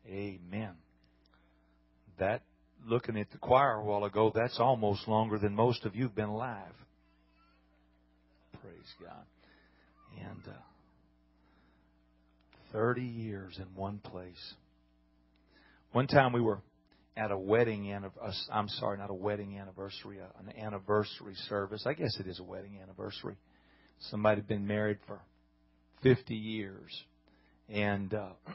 Amen. That, looking at the choir a while ago, that's almost longer than most of you have been alive. Praise God. And 30 years in one place. One time we were at a wedding anniversary. I'm sorry, not a wedding anniversary, an anniversary service. I guess it is a wedding anniversary. Somebody had been married for 50 years. And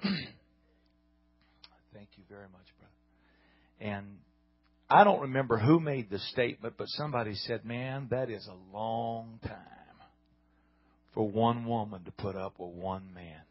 thank you very much, brother. And I don't remember who made the statement, but somebody said, man, that is a long time for one woman to put up with one man.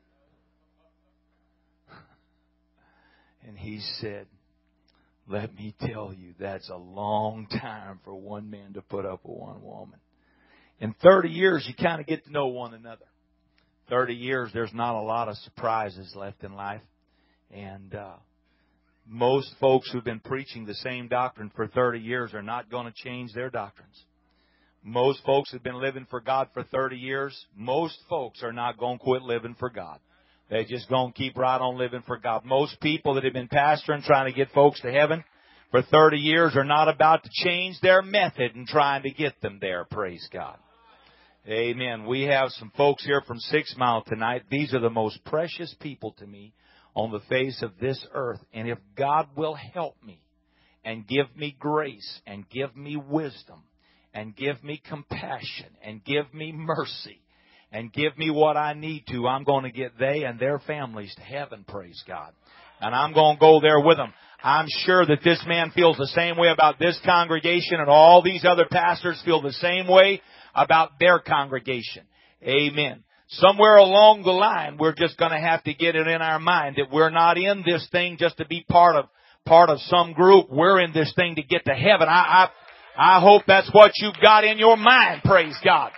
And he said, let me tell you, that's a long time for one man to put up with one woman. In 30 years, you kind of get to know one another. 30 years, there's not a lot of surprises left in life. And most folks who've been preaching the same doctrine for 30 years are not going to change their doctrines. Most folks have been living for God for 30 years. Most folks are not going to quit living for God. They're just going to keep right on living for God. Most people that have been pastoring, trying to get folks to heaven for 30 years are not about to change their method in trying to get them there. Praise God. Amen. We have some folks here from 6 Mile tonight. These are the most precious people to me on the face of this earth. And if God will help me and give me grace and give me wisdom and give me compassion and give me mercy and give me what I need to, I'm going to get they and their families to heaven, praise God. And I'm going to go there with them. I'm sure that this man feels the same way about this congregation, and all these other pastors feel the same way about their congregation. Amen. Somewhere along the line, we're just going to have to get it in our mind that we're not in this thing just to be part of some group. We're in this thing to get to heaven. I hope that's what you've got in your mind, praise God.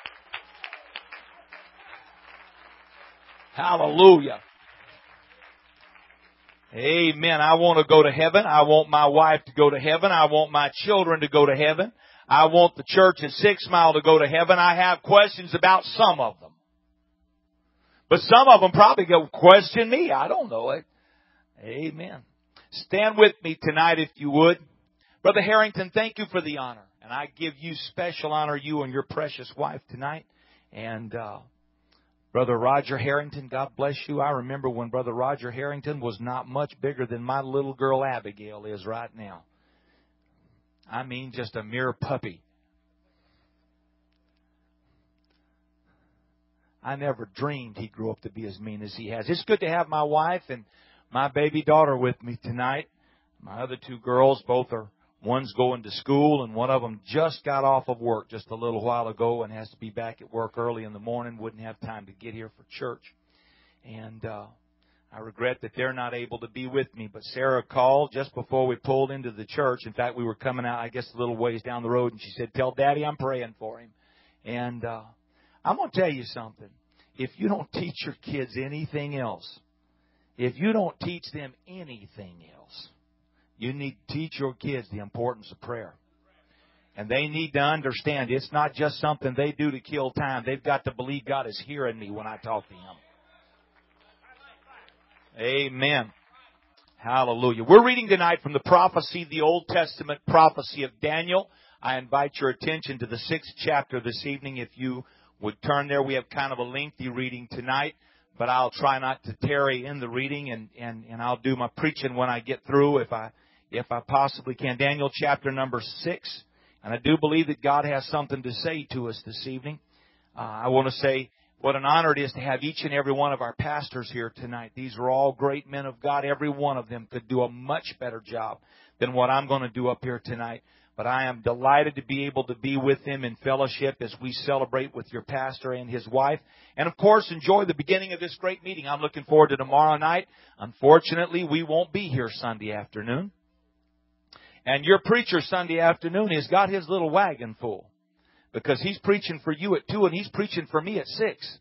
Hallelujah. Amen. I want to go to heaven. I want my wife to go to heaven. I want my children to go to heaven. I want the church at 6 Mile to go to heaven. I have questions about some of them. But some of them probably go question me. I don't know it. Amen. Stand with me tonight if you would. Brother Harrington, thank you for the honor. And I give you special honor, you and your precious wife tonight. And Brother Roger Harrington, God bless you. I remember when Brother Roger Harrington was not much bigger than my little girl Abigail is right now. I mean, just a mere puppy. I never dreamed he'd grow up to be as mean as he has. It's good to have my wife and my baby daughter with me tonight. My other two girls, one's going to school, and one of them just got off of work just a little while ago and has to be back at work early in the morning, wouldn't have time to get here for church. And I regret that they're not able to be with me. But Sarah called just before we pulled into the church. In fact, we were coming out, I guess, a little ways down the road, and she said, tell Daddy I'm praying for him. And I'm going to tell you something. If you don't teach your kids anything else, if you don't teach them anything else, you need to teach your kids the importance of prayer. And they need to understand it's not just something they do to kill time. They've got to believe God is hearing me when I talk to Him. Amen. Hallelujah. We're reading tonight from the prophecy, the Old Testament prophecy of Daniel. I invite your attention to the 6th chapter this evening. If you would turn there, we have kind of a lengthy reading tonight, but I'll try not to tarry in the reading, and I'll do my preaching when I get through if I possibly can. Daniel chapter number 6. And I do believe that God has something to say to us this evening. I want to say what an honor it is to have each and every one of our pastors here tonight. These are all great men of God. Every one of them could do a much better job than what I'm going to do up here tonight. But I am delighted to be able to be with them in fellowship as we celebrate with your pastor and his wife. And, of course, enjoy the beginning of this great meeting. I'm looking forward to tomorrow night. Unfortunately, we won't be here Sunday afternoon. And your preacher Sunday afternoon has got his little wagon full because he's preaching for you at 2 and he's preaching for me at 6.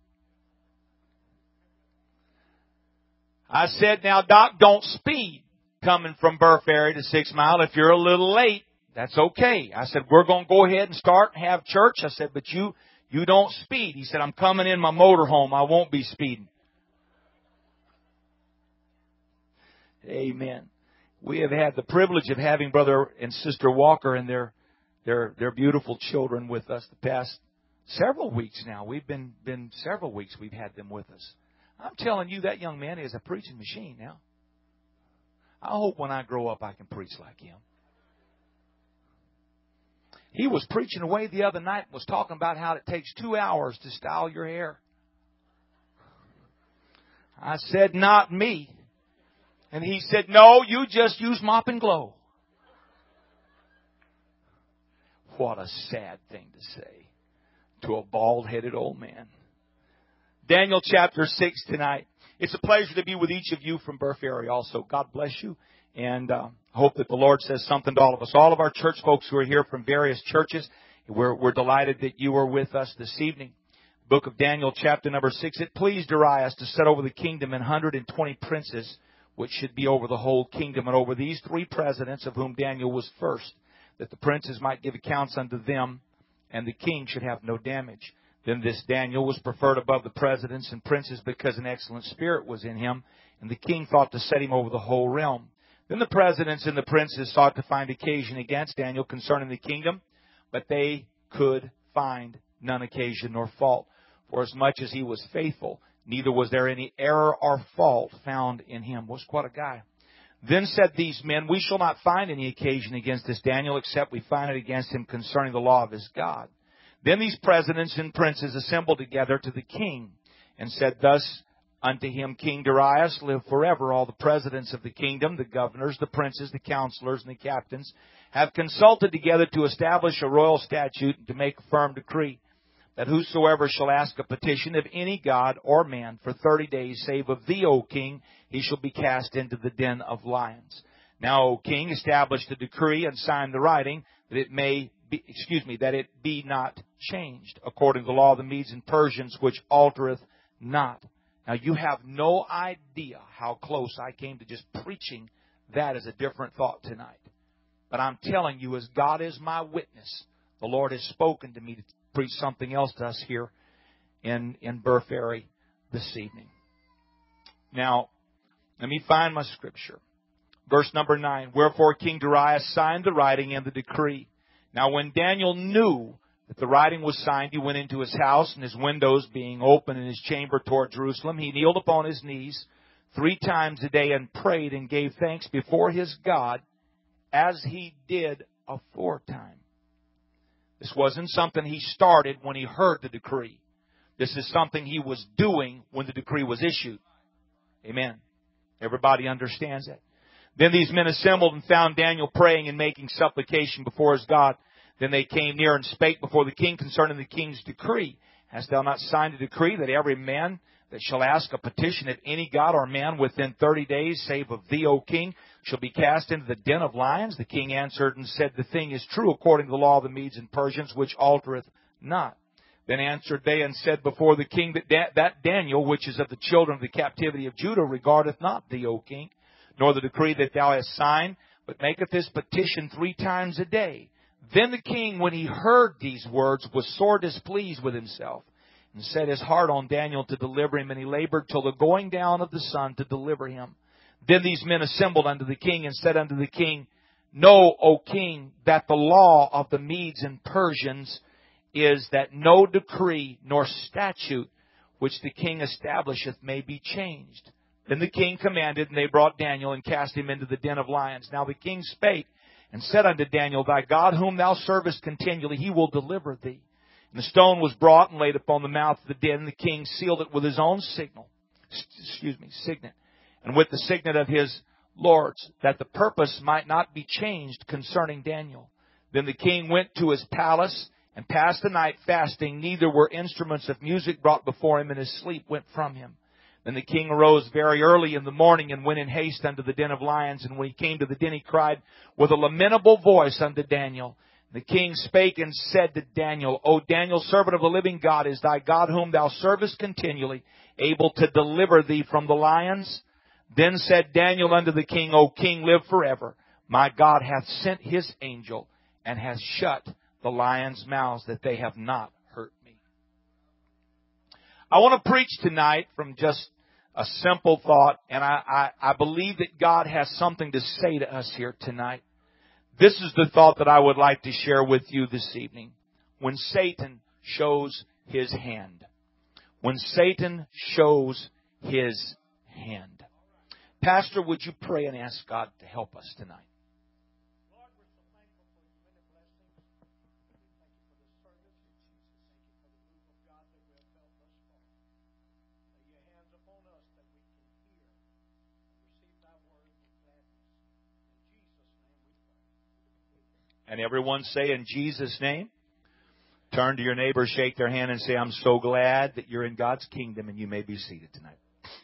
I said, now, Doc, don't speed coming from Burr Ferry to 6 Mile. If you're a little late, that's okay. I said, we're going to go ahead and start and have church. I said, but you don't speed. He said, I'm coming in my motorhome. I won't be speeding. Amen. We have had the privilege of having Brother and Sister Walker and their beautiful children with us the past several weeks now. We've been several weeks we've had them with us. I'm telling you, that young man is a preaching machine now. I hope when I grow up I can preach like him. He was preaching away the other night and was talking about how it takes 2 hours to style your hair. I said, not me. And he said, no, you just use Mop and Glow. What a sad thing to say to a bald-headed old man. Daniel chapter 6 tonight. It's a pleasure to be with each of you from Burf area also. God bless you. And hope that the Lord says something to all of us. All of our church folks who are here from various churches, we're delighted that you are with us this evening. Book of Daniel chapter number 6. It pleased Darius to set over the kingdom 120 princes, which should be over the whole kingdom, and over these 3 presidents, of whom Daniel was first, that the princes might give accounts unto them, and the king should have no damage. Then this Daniel was preferred above the presidents and princes, because an excellent spirit was in him, and the king thought to set him over the whole realm. Then the presidents and the princes sought to find occasion against Daniel concerning the kingdom, but they could find none occasion nor fault, for as much as he was faithful, neither was there any error or fault found in him. Was quite a guy. Then said these men, we shall not find any occasion against this Daniel, except we find it against him concerning the law of his God. Then these presidents and princes assembled together to the king, and said thus unto him, King Darius, live forever. All the presidents of the kingdom, the governors, the princes, the counselors, and the captains, have consulted together to establish a royal statute and to make a firm decree, that whosoever shall ask a petition of any god or man for 30 days, save of thee, O king, he shall be cast into the den of lions. Now, O king, establish the decree and sign the writing, that it be not changed, according to the law of the Medes and Persians, which altereth not. Now, you have no idea how close I came to just preaching that as a different thought tonight. But I'm telling you, as God is my witness, the Lord has spoken to me to preach something else to us here in Burf area this evening. Now, let me find my scripture. Verse number 9. Wherefore King Darius signed the writing and the decree. Now when Daniel knew that the writing was signed, he went into his house, and his windows being open in his chamber toward Jerusalem, he kneeled upon his knees 3 times a day and prayed and gave thanks before his God, as he did aforetime. This wasn't something he started when he heard the decree. This is something he was doing when the decree was issued. Amen. Everybody understands that. Then these men assembled and found Daniel praying and making supplication before his God. Then they came near and spake before the king concerning the king's decree. Hast thou not signed a decree that every man that shall ask a petition of any god or man within 30 days, save of thee, O king, shall be cast into the den of lions? The king answered and said, the thing is true according to the law of the Medes and Persians, which altereth not. Then answered they and said before the king, that Daniel, which is of the children of the captivity of Judah, regardeth not thee, O king, nor the decree that thou hast signed, but maketh this petition 3 times a day. Then the king, when he heard these words, was sore displeased with himself, and set his heart on Daniel to deliver him, and he labored till the going down of the sun to deliver him. Then these men assembled unto the king, and said unto the king, Know, O king, that the law of the Medes and Persians is that no decree nor statute which the king establisheth may be changed. Then the king commanded, and they brought Daniel and cast him into the den of lions. Now the king spake and said unto Daniel, Thy God whom thou servest continually, he will deliver thee. And the stone was brought and laid upon the mouth of the den. The king sealed it with his own signet, and with the signet of his lords, that the purpose might not be changed concerning Daniel. Then the king went to his palace and passed the night fasting. Neither were instruments of music brought before him, and his sleep went from him. Then the king arose very early in the morning and went in haste unto the den of lions. And when he came to the den, he cried with a lamentable voice unto Daniel. The king spake and said to Daniel, O Daniel, servant of the living God, is thy God whom thou servest continually able to deliver thee from the lions? Then said Daniel unto the king, O king, live forever. My God hath sent his angel and hath shut the lions' mouths, that they have not hurt me. I want to preach tonight from just a simple thought, and I believe that God has something to say to us here tonight. This is the thought that I would like to share with you this evening. When Satan shows his hand. When Satan shows his hand. Pastor, would you pray and ask God to help us tonight? And everyone say, in Jesus' name. Turn to your neighbor, shake their hand, and say, I'm so glad that you're in God's kingdom, and you may be seated tonight.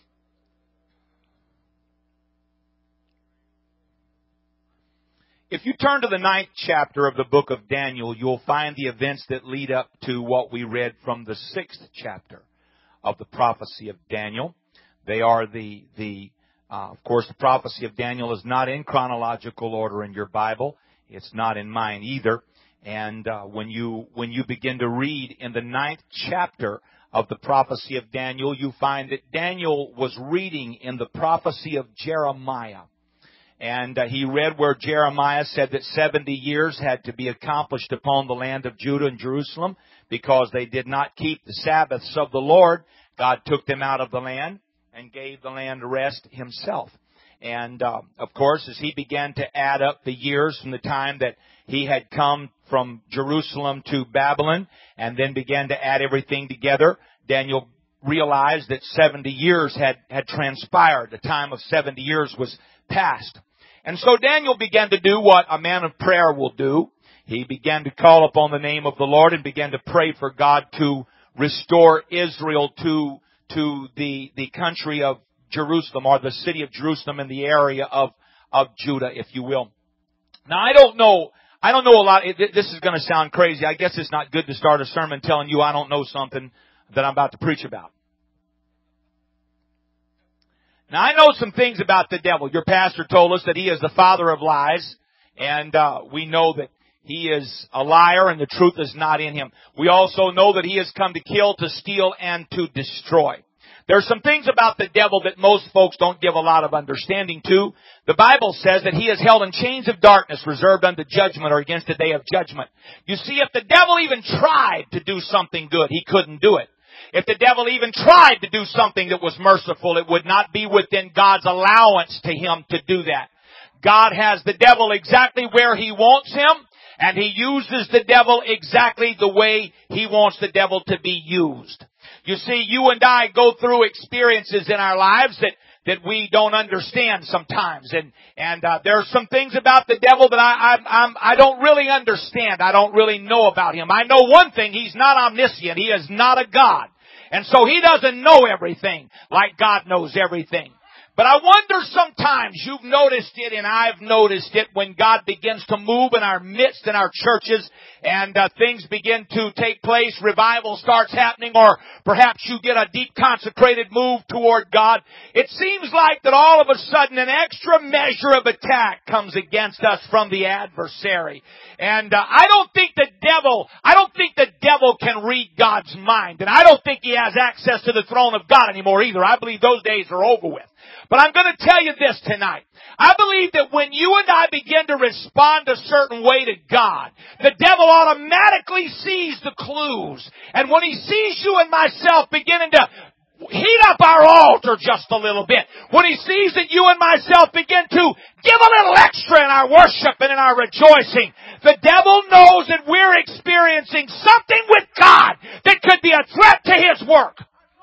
If you turn to the 9th chapter of the book of Daniel, you'll find the events that lead up to what we read from the 6th chapter of the prophecy of Daniel. They are of course, the prophecy of Daniel is not in chronological order in your Bible. It's not in mine either. And when you begin to read in the 9th chapter of the prophecy of Daniel, you find that Daniel was reading in the prophecy of Jeremiah. And he read where Jeremiah said that 70 years had to be accomplished upon the land of Judah and Jerusalem because they did not keep the Sabbaths of the Lord. God took them out of the land and gave the land rest himself. And, of course, as he began to add up the years from the time that he had come from Jerusalem to Babylon and then began to add everything together, Daniel realized that 70 years had transpired. The time of 70 years was past. And so Daniel began to do what a man of prayer will do. He began to call upon the name of the Lord and began to pray for God to restore Israel to the country of Jerusalem, or the city of Jerusalem in the area of Judah, if you will. Now, I don't know a lot. This is going to sound crazy. I guess it's not good to start a sermon telling you I don't know something that I'm about to preach about. Now, I know some things about the devil. Your pastor told us that he is the father of lies, and we know that he is a liar and the truth is not in him. We also know that he has come to kill, to steal, and to destroy. There's some things about the devil that most folks don't give a lot of understanding to. The Bible says that he is held in chains of darkness, reserved unto judgment, or against the day of judgment. You see, if the devil even tried to do something good, he couldn't do it. If the devil even tried to do something that was merciful, it would not be within God's allowance to him to do that. God has the devil exactly where he wants him, and he uses the devil exactly the way he wants the devil to be used. You see, you and I go through experiences in our lives that we don't understand sometimes. And there are some things about the devil that I don't really understand. I don't really know about him. I know one thing, he's not omniscient. He is not a God. And so he doesn't know everything like God knows everything. But I wonder sometimes, you've noticed it and I've noticed it, when God begins to move in our midst, in our churches, and things begin to take place, revival starts happening, or perhaps you get a deep consecrated move toward God. It seems like that all of a sudden an extra measure of attack comes against us from the adversary. And I don't think the devil can read God's mind. And I don't think he has access to the throne of God anymore either. I believe those days are over with. But I'm going to tell you this tonight. I believe that when you and I begin to respond a certain way to God, the devil automatically sees the clues. And when he sees you and myself beginning to heat up our altar just a little bit, when he sees that you and myself begin to give a little extra in our worship and in our rejoicing, the devil knows that we're experiencing something with God that could be a threat to his work.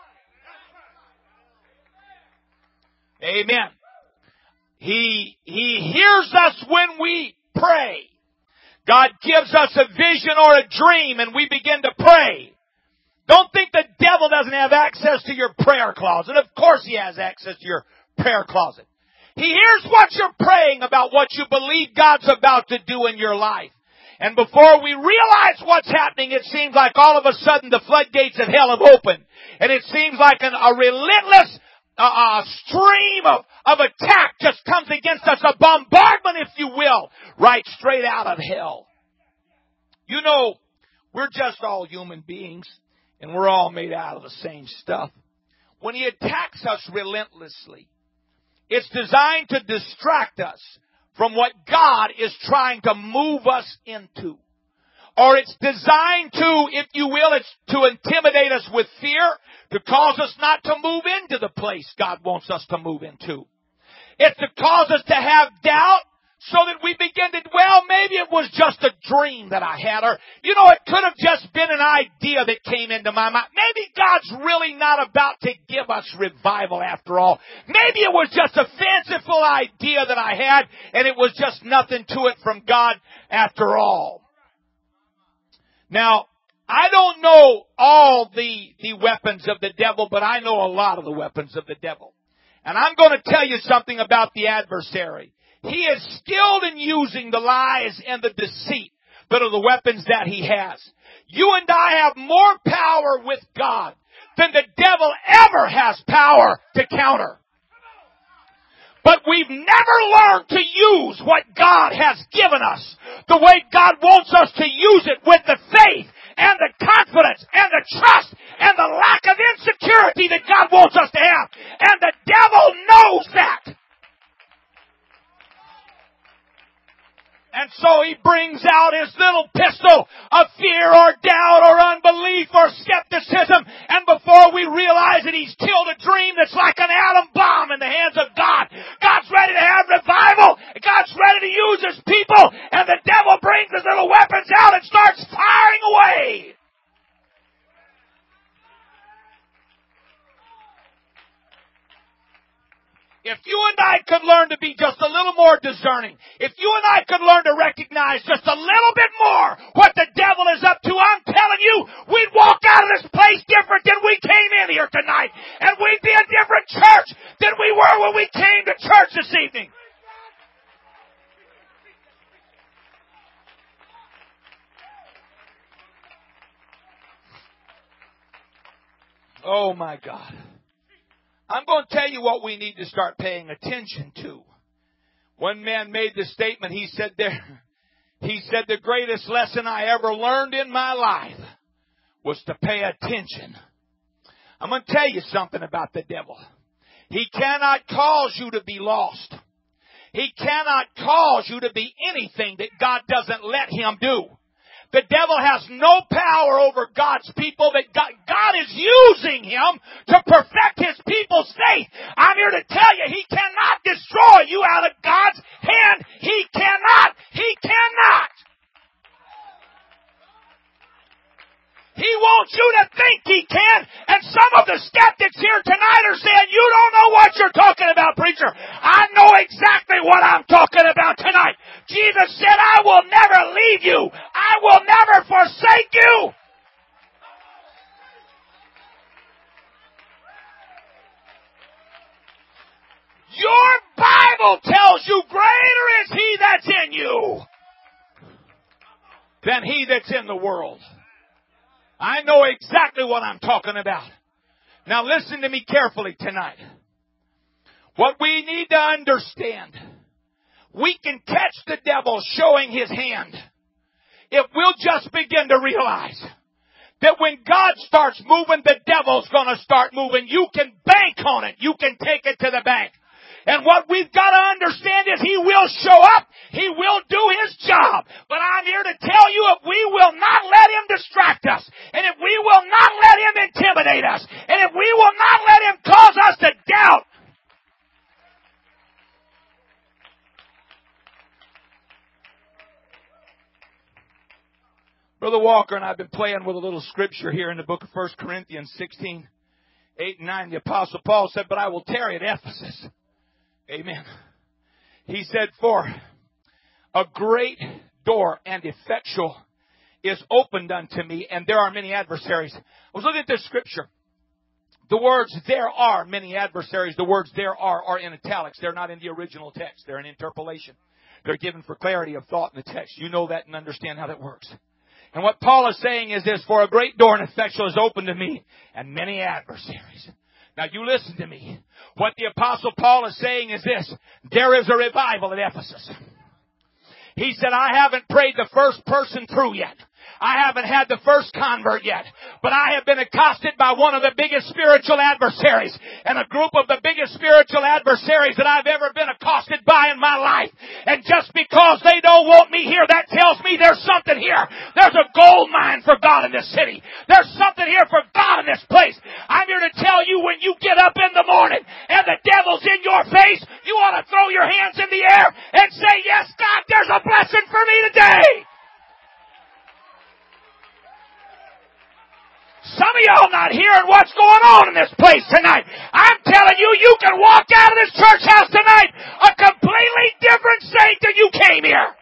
Amen. He hears us when we pray. God gives us a vision or a dream and we begin to pray. Don't think the devil doesn't have access to your prayer closet. Of course he has access to your prayer closet. He hears what you're praying about, what you believe God's about to do in your life. And before we realize what's happening, it seems like all of a sudden the floodgates of hell have opened. And it seems like a relentless stream of attack just comes against us, a bombardment, if you will, right straight out of hell. You know, we're just all human beings, and we're all made out of the same stuff. when he attacks us relentlessly, it's designed to distract us from what God is trying to move us into. Or it's designed to, if you will, it's to intimidate us with fear, to cause us not to move into the place God wants us to move into. It's to cause us to have doubt, so that we begin to, well, maybe it was just a dream that I had, or, it could have just been an idea that came into my mind. Maybe God's really not about to give us revival after all. Maybe it was just a fanciful idea that I had, and it was just nothing to it from God after all. Now, I don't know all the weapons of the devil, but I know a lot of the weapons of the devil. And I'm going to tell you something about the adversary. He is skilled in using the lies and the deceit that are the weapons that he has. You and I have more power with God than the devil ever has power to counter. But we've never learned to use what God has given us the way God wants us to use it, with the faith and the confidence and the trust and the lack of insecurity that God wants us to have. And the devil knows that. And so he brings out his little pistol of fear or doubt or unbelief or skepticism. And before we realize it, he's killed a dream that's like an atom bomb in the hands of God. God's ready to have revival. God's ready to use his people. And the devil brings his little weapons out and starts firing away. If you and I could learn to be just a little more discerning, if you and I could learn to recognize just a little bit more what the devil is up to, I'm telling you, we'd walk out of this place different than we came in here tonight. And we'd be a different church than we were when we came to church this evening. Oh my God. I'm going to tell you what we need to start paying attention to. One man made the statement, he said the greatest lesson I ever learned in my life was to pay attention. I'm going to tell you something about the devil. He cannot cause you to be lost. He cannot cause you to be anything that God doesn't let him do. The devil has no power over God's people. That God is using him to perfect his people's faith. I'm here to tell you, he cannot destroy you out of God's hand. He cannot. He cannot. He wants you to think he can. And some of the skeptics here tonight are saying, you don't know what you're talking about, preacher. I know exactly what I'm talking about tonight. Jesus said, I will never leave you. I will never forsake you. Your Bible tells you greater is he that's in you than he that's in the world. I know exactly what I'm talking about. Now listen to me carefully tonight. What we need to understand, we can catch the devil showing his hand if we'll just begin to realize that when God starts moving, the devil's going to start moving. You can bank on it. You can take it to the bank. And what we've got to understand is he will show up. He will do his job. But I'm here to tell you, if we will not let him distract us, and if we will not let him intimidate us, and if we will not let him cause us to doubt, Brother Walker and I have been playing with a little scripture here in the book of 1 Corinthians 16, 8 and 9. The Apostle Paul said, but I will tarry at Ephesus. Amen. He said, for a great door and effectual is opened unto me, and there are many adversaries. I was looking at this scripture. The words, there are many adversaries, the words there are in italics. They're not in the original text. They're an interpolation. They're given for clarity of thought in the text. You know that and understand how that works. And what Paul is saying is this, for a great door and effectual is opened to me, and many adversaries. Now you listen to me. What the Apostle Paul is saying is this, there is a revival at Ephesus. He said, I haven't prayed the first person through yet. I haven't had the first convert yet, but I have been accosted by one of the biggest spiritual adversaries and a group of the biggest spiritual adversaries that I've ever been accosted by in my life. And just because they don't want me here, that tells me there's something here. There's a gold mine for God in this city. There's something here for God in this place. I'm here to tell you, when you get up in the morning and the devil's in your face, you ought to throw your hands in the air and say, yes, God, there's a blessing for me today. Some of y'all not hearing what's going on in this place tonight. I'm telling you, you can walk out of this church house tonight a completely different saint than you came here.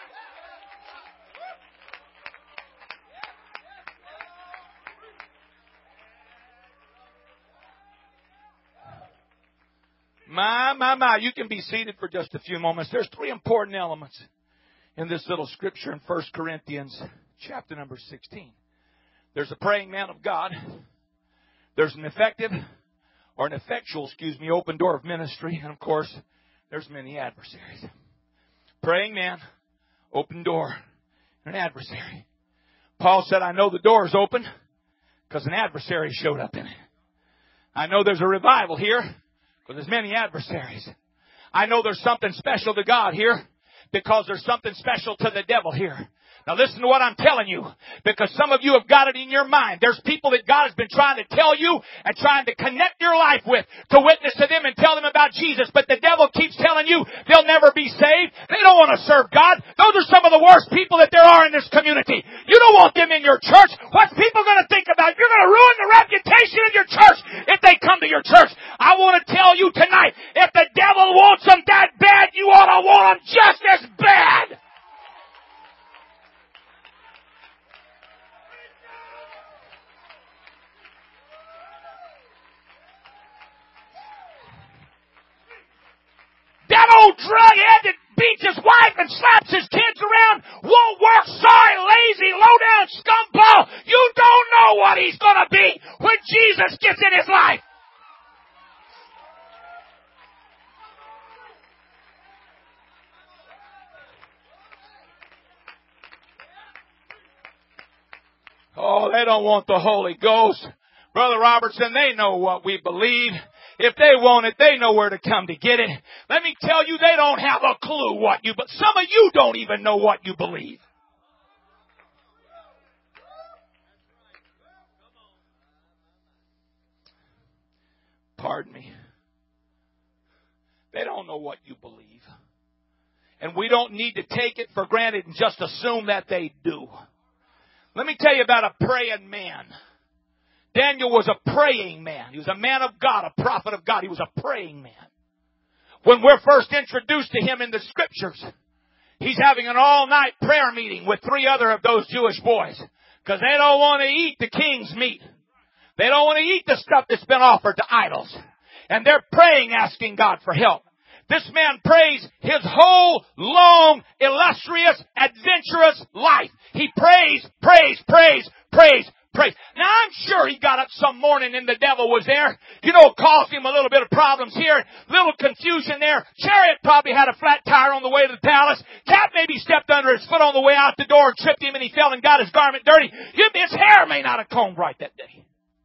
My. You can be seated for just a few moments. There's three important elements in this little scripture in 1 Corinthians chapter number 16. There's a praying man of God. There's an effectual, open door of ministry. And of course, there's many adversaries. Praying man, open door, and an adversary. Paul said, I know the door is open because an adversary showed up in it. I know there's a revival here because there's many adversaries. I know there's something special to God here because there's something special to the devil here. Now listen to what I'm telling you, because some of you have got it in your mind. There's people that God has been trying to tell you and trying to connect your life with to witness to them and tell them about Jesus. But the devil keeps telling you they'll never be saved. They don't want to serve God. Those are some of the worst people that there are in this community. You don't want them in your church. What's people going to think about? You're going to ruin the reputation of your church if they come to your church. I want to tell you tonight, if the devil wants them that bad, you ought to want them just as bad. That old drughead that beats his wife and slaps his kids around, won't work, sorry, lazy, low-down scumball. You don't know what he's going to be when Jesus gets in his life. Oh, they don't want the Holy Ghost. Brother Robertson, they know what we believe. If they want it, they know where to come to get it. Let me tell you, they don't have a clue but some of you don't even know what you believe. Pardon me. They don't know what you believe. And we don't need to take it for granted and just assume that they do. Let me tell you about a praying man. Daniel was a praying man. He was a man of God, a prophet of God. He was a praying man. When we're first introduced to him in the scriptures, he's having an all-night prayer meeting with three other of those Jewish boys because they don't want to eat the king's meat. They don't want to eat the stuff that's been offered to idols. And they're praying, asking God for help. This man prays his whole long, illustrious, adventurous life. He prays. Now, I'm sure he got up some morning and the devil was there. Caused him a little bit of problems here, little confusion there. Chariot probably had a flat tire on the way to the palace. Cat maybe stepped under his foot on the way out the door and tripped him and he fell and got his garment dirty. His hair may not have combed right that day.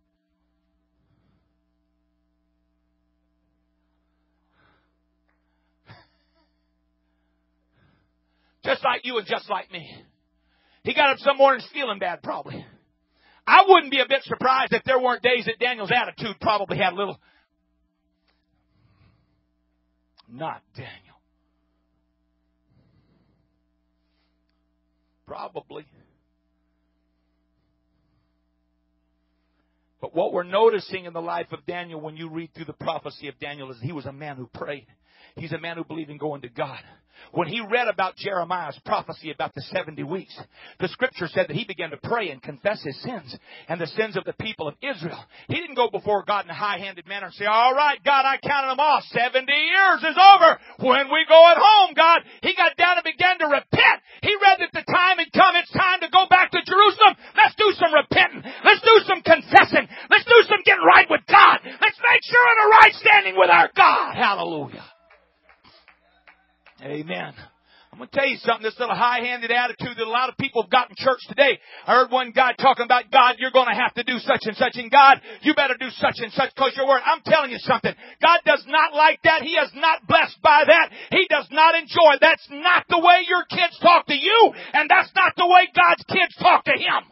Just like you and just like me. He got up some morning feeling bad probably. I wouldn't be a bit surprised if there weren't days that Daniel's attitude probably had a little. Not Daniel. Probably. But what we're noticing in the life of Daniel when you read through the prophecy of Daniel is he was a man who prayed. He's a man who believed in going to God. When he read about Jeremiah's prophecy about the 70 weeks, the scripture said that he began to pray and confess his sins and the sins of the people of Israel. He didn't go before God in a high-handed manner and say, all right, God, I counted them off. 70 years is over. When we go at home, God, he got down and began to repent. He read that the time had come. It's time to go back to Jerusalem. Let's do some repenting. Let's do some confessing. Let's do some getting right with God. Let's make sure we're in a right standing with our God. Hallelujah. Amen. I'm going to tell you something, this little high-handed attitude that a lot of people have got in church today. I heard one guy talking about, God, you're going to have to do such and such, and God, you better do such and such because your word. I'm telling you something. God does not like that. He is not blessed by that. He does not enjoy. That's not the way your kids talk to you, and that's not the way God's kids talk to Him.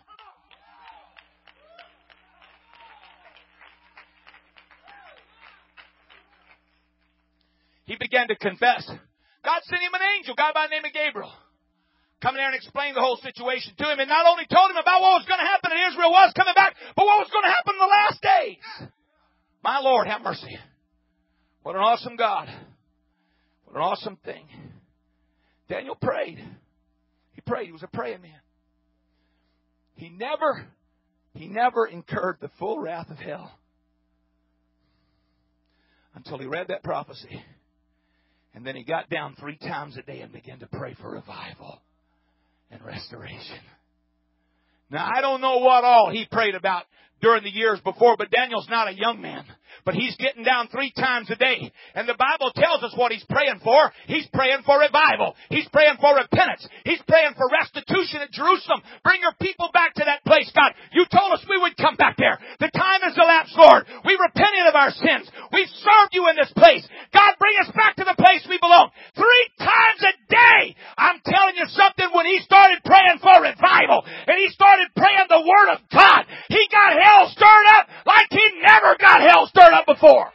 He began to confess. God sent him an angel, a guy by the name of Gabriel, come there and explain the whole situation to him, and not only told him about what was going to happen and Israel was coming back, but what was going to happen in the last days. My Lord, have mercy. What an awesome God. What an awesome thing. Daniel prayed. He prayed. He was a praying man. He never incurred the full wrath of hell until he read that prophecy. And then he got down 3 times a day and began to pray for revival and restoration. Now, I don't know what all he prayed about during the years before, but Daniel's not a young man. But he's getting down 3 times a day. And the Bible tells us what he's praying for. He's praying for revival. He's praying for repentance. He's praying for restitution at Jerusalem. Bring your people back to that place, God. You told us we would come back there. The time has elapsed, Lord. We repented of our sins. We've served you in this place. God, bring us back to the place we belong. 3 times a day. I'm telling you something, when he started praying for revival and he started praying the Word of God, he got hell stirred up like he never got hell stirred up before.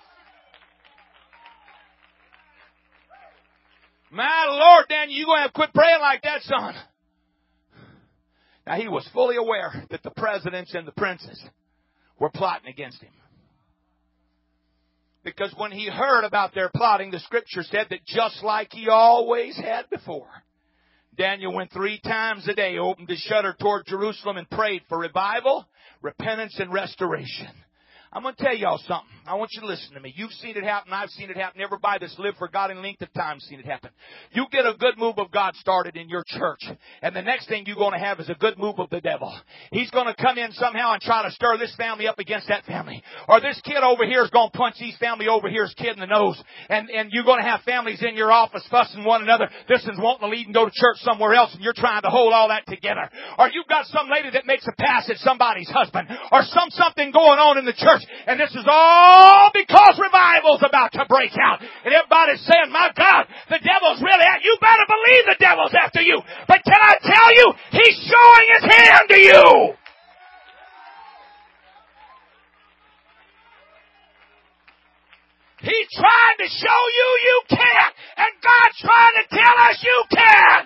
My Lord, Daniel, you're going to have to quit praying like that, son. Now, he was fully aware that the presidents and the princes were plotting against him. Because when he heard about their plotting, the Scripture said that just like he always had before, Daniel went 3 times a day, opened his shutter toward Jerusalem and prayed for revival, repentance, and restoration. I'm going to tell y'all something. I want you to listen to me. You've seen it happen. I've seen it happen. Everybody that's lived for God in length of time has seen it happen. You get a good move of God started in your church, and the next thing you're going to have is a good move of the devil. He's going to come in somehow and try to stir this family up against that family. Or this kid over here is going to punch his family over here's kid in the nose. And you're going to have families in your office fussing one another. This one's wanting to leave and go to church somewhere else, and you're trying to hold all that together. Or you've got some lady that makes a pass at somebody's husband. Or something going on in the church. And this is all because revival's about to break out. And everybody's saying, my God, the devil's really at you. Better believe the devil's after you. But can I tell you, he's showing his hand to you. He's trying to show you can't. And God's trying to tell us you can.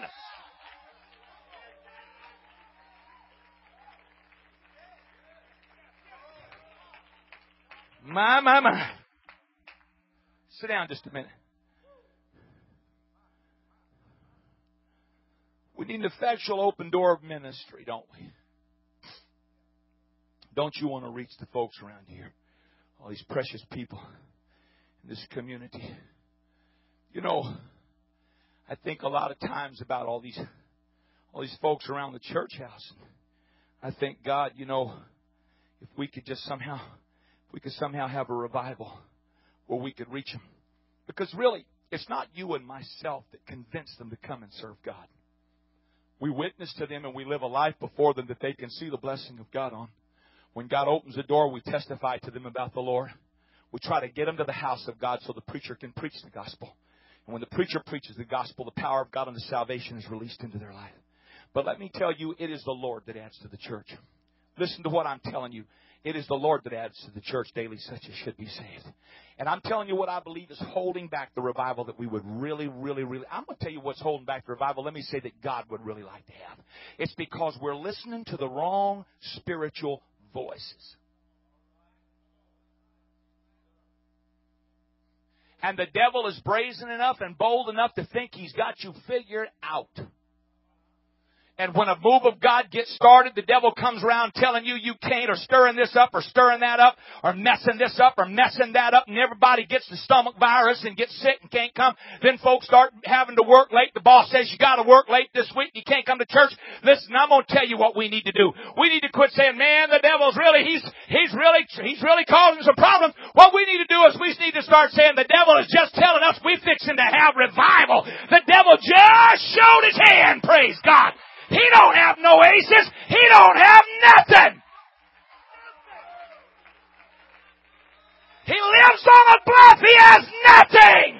My. Sit down just a minute. We need an effectual open door of ministry, don't we? Don't you want to reach the folks around here? All these precious people in this community. You know, I think a lot of times about all these folks around the church house. I think, God, you know, if we could just somehow have a revival where we could reach them. Because really, it's not you and myself that convince them to come and serve God. We witness to them and we live a life before them that they can see the blessing of God on. When God opens the door, we testify to them about the Lord. We try to get them to the house of God so the preacher can preach the gospel. And when the preacher preaches the gospel, the power of God unto salvation is released into their life. But let me tell you, it is the Lord that adds to the church. Listen to what I'm telling you. It is the Lord that adds to the church daily such as should be saved. And I'm telling you what I believe is holding back the revival that we would really, really, really... I'm going to tell you what's holding back the revival. Let me say that God would really like to have. It's because we're listening to the wrong spiritual voices. And the devil is brazen enough and bold enough to think he's got you figured out. And when a move of God gets started, the devil comes around telling you you can't, or stirring this up, or stirring that up, or messing this up, or messing that up, and everybody gets the stomach virus and gets sick and can't come. Then folks start having to work late. The boss says you got to work late this week. You can't come to church. Listen, I'm going to tell you what we need to do. We need to quit saying, man, the devil's really, he's really causing some problems. What we need to do is we need to start saying the devil is just telling us we're fixing to have revival. The devil just showed his hand, praise God. He don't have no aces. He don't have nothing. He lives on a bluff. He has nothing.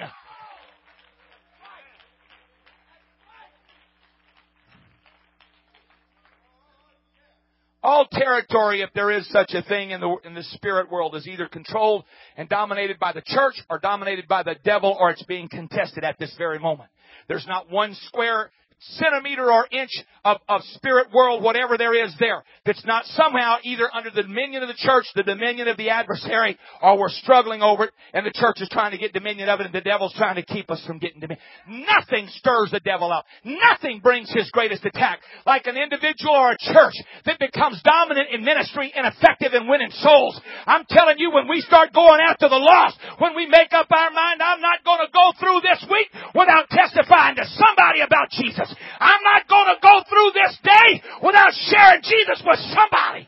All territory, if there is such a thing in the spirit world, is either controlled and dominated by the church or dominated by the devil, or it's being contested at this very moment. There's not one square centimeter or inch of spirit world, whatever there is there, that's not somehow either under the dominion of the church, the dominion of the adversary, or we're struggling over it, and the church is trying to get dominion of it, and the devil's trying to keep us from getting dominion. Nothing stirs the devil up. Nothing brings his greatest attack like an individual or a church that becomes dominant in ministry and effective in winning souls. I'm telling you, when we start going after the lost, when we make up our mind, I'm not going to go through this week without testifying to somebody about Jesus. I'm not going to go through this day without sharing Jesus with somebody.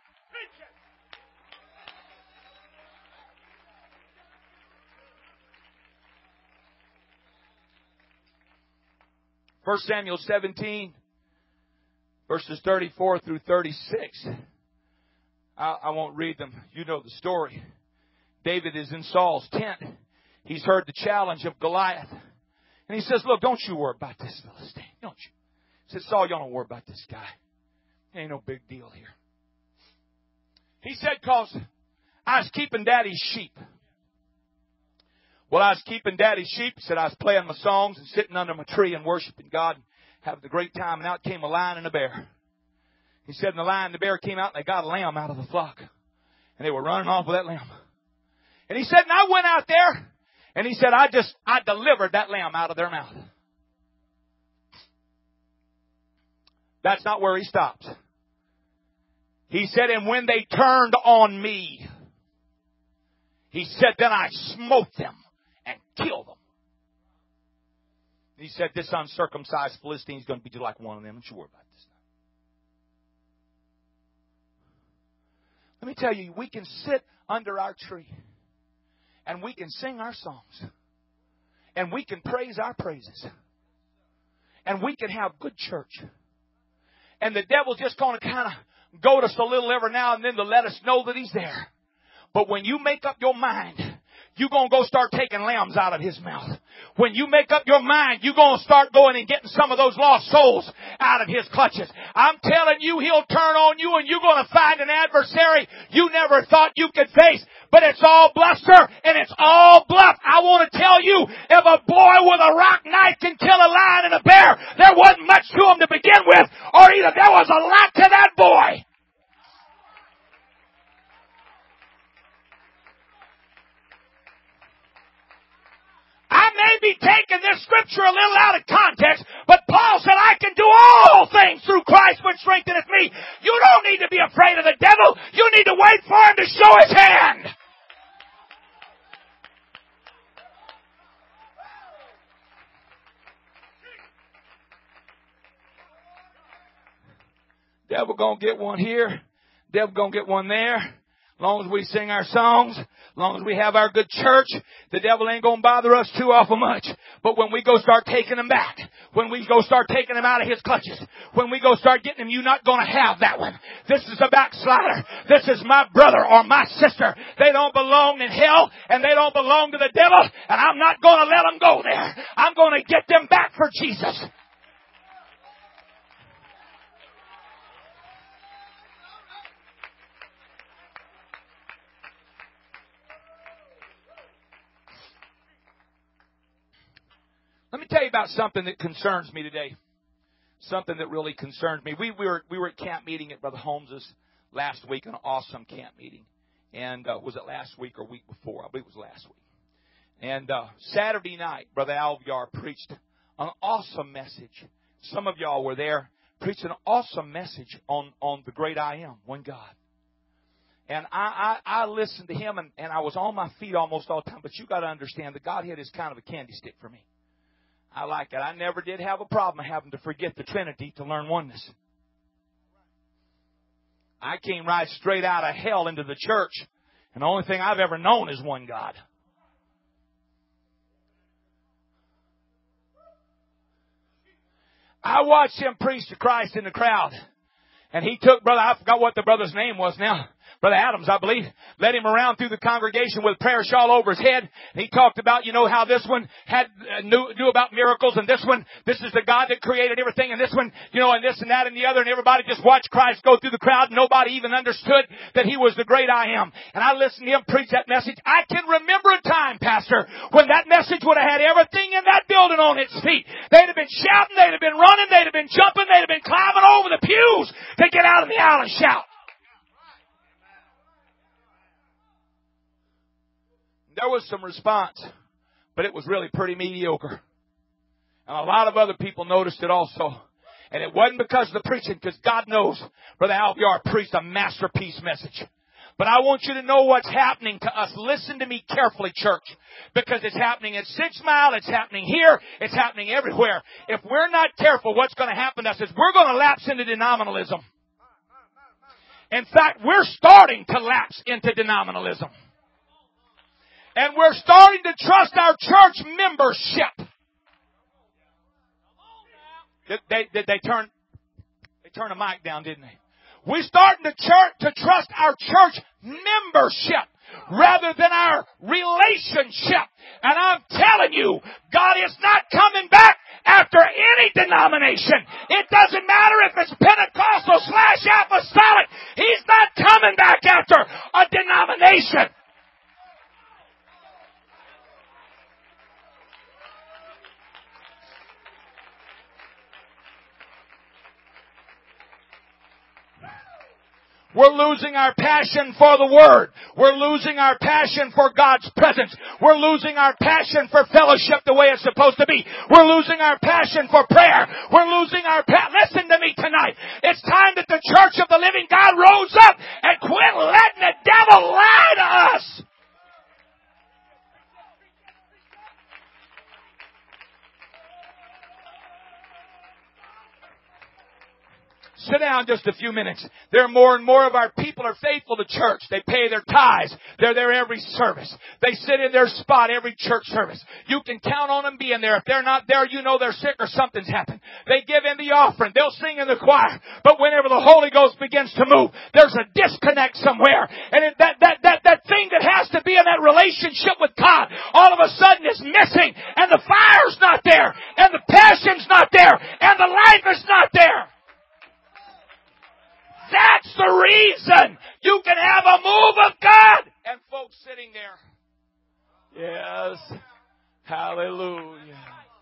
First Samuel 17, verses 34 through 36. I won't read them. You know the story. David is in Saul's tent. He's heard the challenge of Goliath. And he says, look, don't you worry about this Philistine. Don't you? He said, Saul, y'all don't worry about this guy. Ain't no big deal here. He said, cause I was keeping Daddy's sheep. Well, I was keeping Daddy's sheep. He said, I was playing my songs and sitting under my tree and worshiping God and having a great time. And out came a lion and a bear. He said, and the lion and the bear came out and they got a lamb out of the flock. And they were running off with that lamb. And he said, and I went out there. And he said, I delivered that lamb out of their mouth. That's not where he stops. He said, and when they turned on me, he said, then I smote them and killed them. He said, this uncircumcised Philistine is going to be just like one of them. Don't you worry about this. Let me tell you, we can sit under our tree and we can sing our songs and we can praise our praises and we can have good church. And the devil's just going to kind of goad us a little every now and then to let us know that he's there. But when you make up your mind, you're going to go start taking lambs out of his mouth. When you make up your mind, you're going to start going and getting some of those lost souls out of his clutches. I'm telling you, he'll turn on you and you're going to find an adversary you never thought you could face. But it's all bluster and it's all bluff. I want to tell you, if a boy with a rock knife can kill a lion and a bear, there wasn't much to him to begin with, or either there was a lot to that boy. I may be taking this scripture a little out of context, but Paul said, I can do all things through Christ which strengtheneth me. You don't need to be afraid of the devil. You need to wait for him to show his hand. Devil gonna get one here. Devil gonna get one there. As long as we sing our songs, as long as we have our good church, the devil ain't going to bother us too awful much. But when we go start taking him back, when we go start taking him out of his clutches, when we go start getting him, you're not going to have that one. This is a backslider. This is my brother or my sister. They don't belong in hell and they don't belong to the devil, and I'm not going to let them go there. I'm going to get them back for Jesus. Let me tell you about something that concerns me today. Something that really concerns me. We were at camp meeting at Brother Holmes's last week, an awesome camp meeting. And was it last week or week before? I believe it was last week. And Saturday night, Brother Alvyar preached an awesome message. Some of y'all were there. preached an awesome message on the great I am, one God. And I listened to him, and I was on my feet almost all the time. But you got to understand, the Godhead is kind of a candy stick for me. I like it. I never did have a problem having to forget the Trinity to learn oneness. I came right straight out of hell into the church, and the only thing I've ever known is one God. I watched him preach to Christ in the crowd, and he took I forgot what the brother's name was now. Brother Adams, I believe, led him around through the congregation with a prayer shawl over his head. And he talked about, how this one knew about miracles, and this is the God that created everything, and this one, and this and that and the other, and everybody just watched Christ go through the crowd. Nobody even understood that he was the great I am. And I listened to him preach that message. I can remember a time, Pastor, when that message would have had everything in that building on its feet. They'd have been shouting, they'd have been running, they'd have been jumping, they'd have been climbing over the pews to get out in the aisle and shout. There was some response, but it was really pretty mediocre. And a lot of other people noticed it also. And it wasn't because of the preaching, because God knows Brother Alviar preached a masterpiece message. But I want you to know what's happening to us. Listen to me carefully, church, because it's happening at 6 Mile, it's happening here, it's happening everywhere. If we're not careful, what's going to happen to us is we're going to lapse into denominalism. In fact, we're starting to lapse into denominalism. And we're starting to trust our church membership. They turned the mic down, didn't they? We're starting to trust our church membership rather than our relationship. And I'm telling you, God is not coming back after any denomination. It doesn't matter if it's Pentecostal / apostolic. He's not coming back after a denomination. We're losing our passion for the Word. We're losing our passion for God's presence. We're losing our passion for fellowship the way it's supposed to be. We're losing our passion for prayer. We're losing our Listen to me tonight. It's time that the church of the living God rose up and quit letting the devil lie to us. Sit down just a few minutes. There are more and more of our people are faithful to church. They pay their tithes. They're there every service. They sit in their spot every church service. You can count on them being there. If they're not there, you know they're sick or something's happened. They give in the offering. They'll sing in the choir. But whenever the Holy Ghost begins to move, there's a disconnect somewhere. And that thing that has to be in that relationship with God all of a sudden is missing. And the fire's not there. And the passion's not there. And the life is not there. That's the reason you can have a move of God and folks sitting there. Yes. Hallelujah.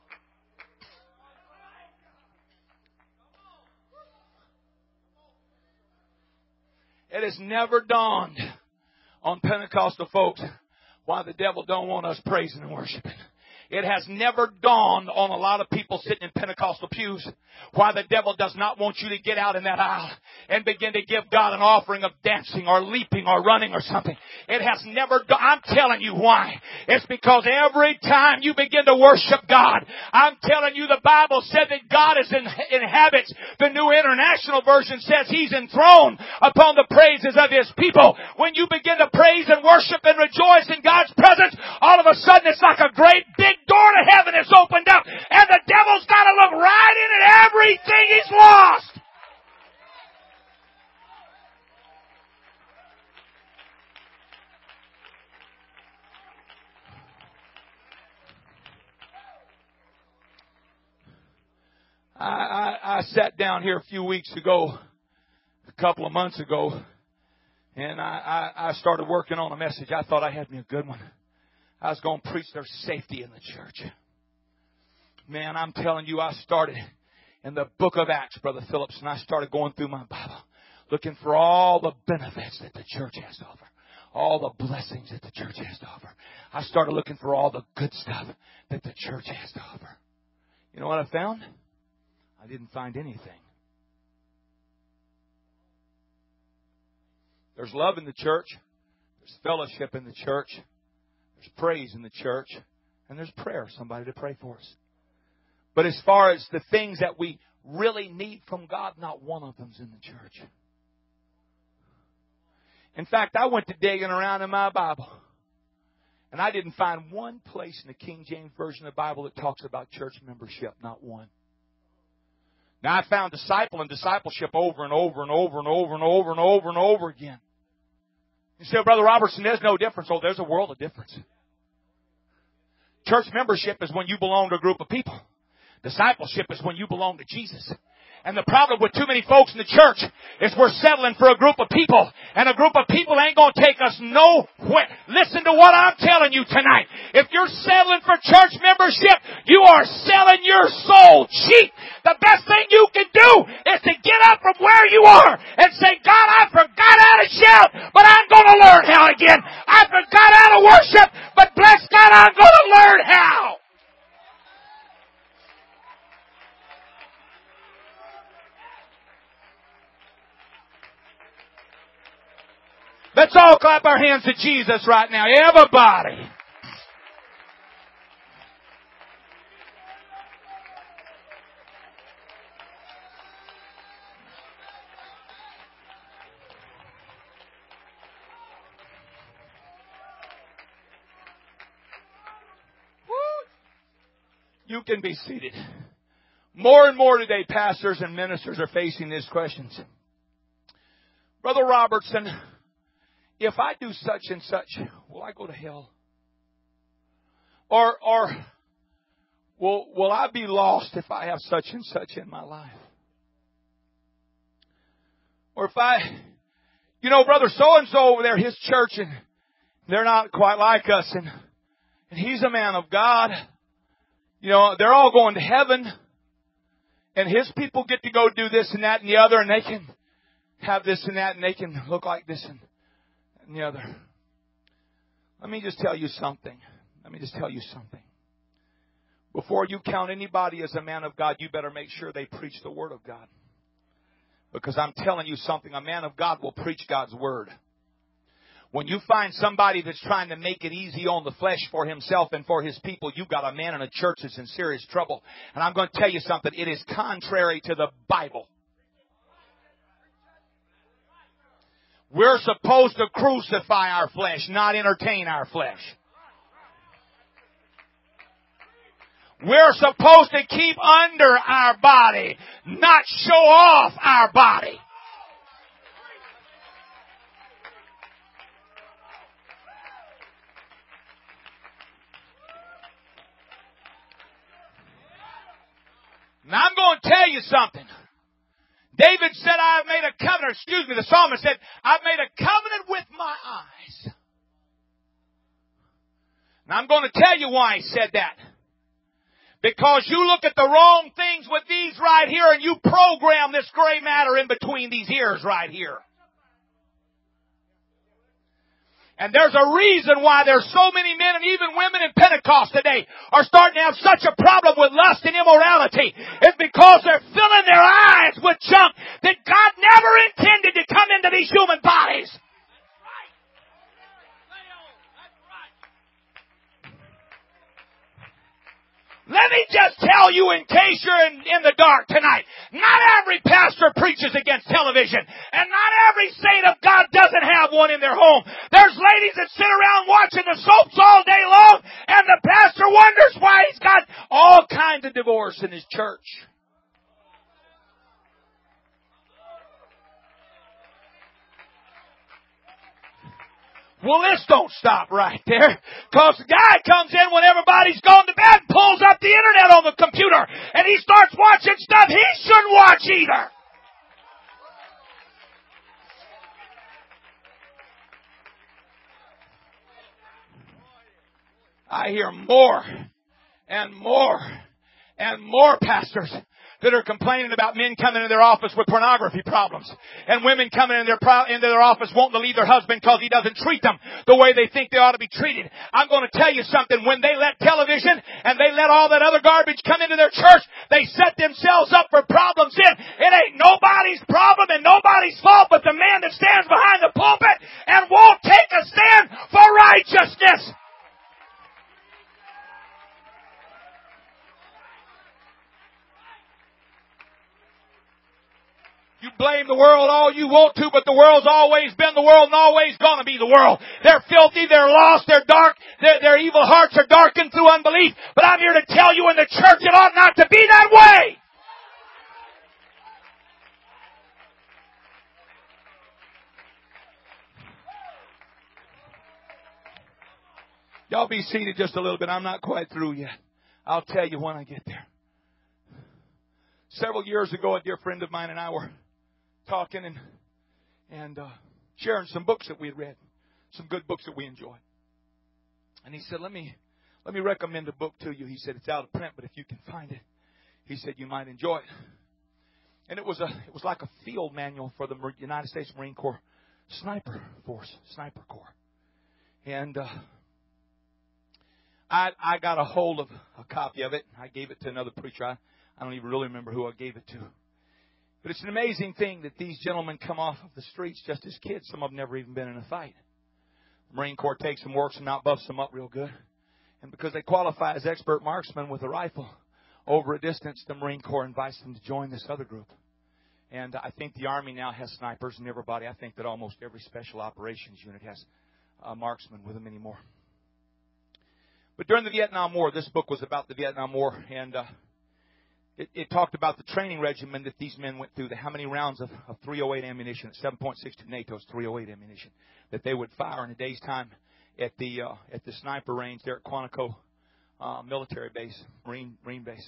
It has never dawned on Pentecostal folks why the devil don't want us praising and worshiping. It has never dawned on a lot of people sitting in Pentecostal pews why the devil does not want you to get out in that aisle and begin to give God an offering of dancing or leaping or running or something. It has never dawned. I'm telling you why. It's because every time you begin to worship God, I'm telling you the Bible said that God inhabits. The New International Version says He's enthroned upon the praises of His people. When you begin to praise and worship and rejoice in God's presence, all of a sudden it's like a great big door to heaven is opened up, and the devil's got to look right in at everything he's lost. I sat down here a few weeks ago, a couple of months ago, and I started working on a message. I thought I had me a good one. I was going to preach there's safety in the church. Man, I'm telling you, I started in the book of Acts, Brother Phillips, and I started going through my Bible, looking for all the benefits that the church has to offer, all the blessings that the church has to offer. I started looking for all the good stuff that the church has to offer. You know what I found? I didn't find anything. There's love in the church. There's fellowship in the church. There's praise in the church. And there's prayer, somebody to pray for us. But as far as the things that we really need from God, not one of them's in the church. In fact, I went to digging around in my Bible, and I didn't find one place in the King James Version of the Bible that talks about church membership. Not one. Now, I found disciple and discipleship over and over and over and over and over and over and over again. You say, Brother Robertson, there's no difference. Oh, there's a world of difference. Church membership is when you belong to a group of people. Discipleship is when you belong to Jesus. And the problem with too many folks in the church is we're settling for a group of people. And a group of people ain't going to take us nowhere. Listen to what I'm telling you tonight. If you're settling for church membership, you are selling your soul cheap. The best thing you can do is to get up from where you are and say, God, I forgot how to shout, but I'm going to learn how again. I forgot how to worship, but bless God, I'm going to learn how. Let's all clap our hands to Jesus right now. Everybody. You can be seated. More and more today, pastors and ministers are facing these questions. Brother Robertson, if I do such and such, will I go to hell? Or will I be lost if I have such and such in my life? Or if brother so-and-so over there, his church, and they're not quite like us, and he's a man of God. They're all going to heaven, and his people get to go do this and that and the other, and they can have this and that, and they can look like this and the other. Let me just tell you something. Before you count anybody as a man of God, you better make sure they preach the Word of God. Because I'm telling you something, a man of God will preach God's Word. When you find somebody that's trying to make it easy on the flesh for himself and for his people, you've got a man in a church that's in serious trouble. And I'm going to tell you something, it is contrary to the Bible. We're supposed to crucify our flesh, not entertain our flesh. We're supposed to keep under our body, not show off our body. Now I'm going to tell you something. David said, I've made a covenant. The psalmist said, I've made a covenant with my eyes. Now I'm going to tell you why he said that. Because you look at the wrong things with these right here and you program this gray matter in between these ears right here. And there's a reason why there's so many men and even women in Pentecost today are starting to have such a problem with lust and immorality. It's because they're filling their eyes with junk that God never intended to come into these human bodies. Let me just tell you, in case you're in the dark tonight, not every pastor preaches against television, and not every saint of God doesn't have one in their home. There's ladies that sit around watching the soaps all day long, and the pastor wonders why he's got all kinds of divorce in his church. Well, this don't stop right there. Because the guy comes in when everybody's gone to bed, pulls up the internet on the computer, and he starts watching stuff he shouldn't watch either. I hear more and more And more pastors that are complaining about men coming into their office with pornography problems. And women coming into their office wanting to leave their husband because he doesn't treat them the way they think they ought to be treated. I'm going to tell you something. When they let television and they let all that other garbage come into their church, they set themselves up for problems. It ain't nobody's problem and nobody's fault but the man that stands behind the pulpit and won't take a stand for righteousness. You blame the world all you want to, but the world's always been the world and always going to be the world. They're filthy, they're lost, they're dark, their evil hearts are darkened through unbelief. But I'm here to tell you in the church it ought not to be that way. Y'all be seated just a little bit. I'm not quite through yet. I'll tell you when I get there. Several years ago, a dear friend of mine and I were talking and sharing some books that we had read, some good books that we enjoyed. And he said, let me recommend a book to you. He said, it's out of print, but if you can find it, he said, you might enjoy it. And it was like a field manual for the United States Marine Corps Sniper Corps. And I got a hold of a copy of it. I gave it to another preacher. I don't even really remember who I gave it to. But it's an amazing thing that these gentlemen come off of the streets just as kids. Some of them never even been in a fight. The Marine Corps takes them, works them out, buffs them up real good. And because they qualify as expert marksmen with a rifle over a distance, the Marine Corps invites them to join this other group. And I think the Army now has snipers and everybody. I think that almost every special operations unit has a marksman with them anymore. But during the Vietnam War, this book was about the Vietnam War, and it talked about the training regimen that these men went through, how many rounds of .308 ammunition, 7.62 NATO's .308 ammunition, that they would fire in a day's time at the sniper range there at Quantico military base, Marine base.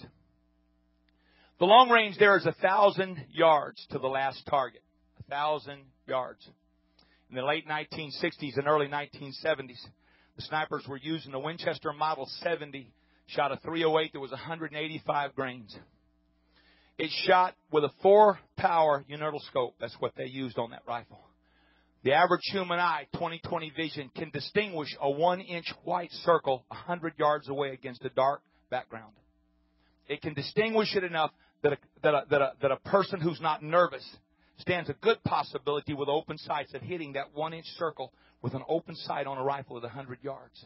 The long range there is 1,000 yards to the last target, 1,000 yards. In the late 1960s and early 1970s, the snipers were using the Winchester Model 70, shot a .308 that was 185 grains. It shot with a 4-power universal scope. That's what they used on that rifle. The average human eye, 20/20 vision, can distinguish a 1-inch white circle 100 yards away against a dark background. It can distinguish it enough that a person who's not nervous stands a good possibility with open sights of hitting that 1-inch circle with an open sight on a rifle at 100 yards.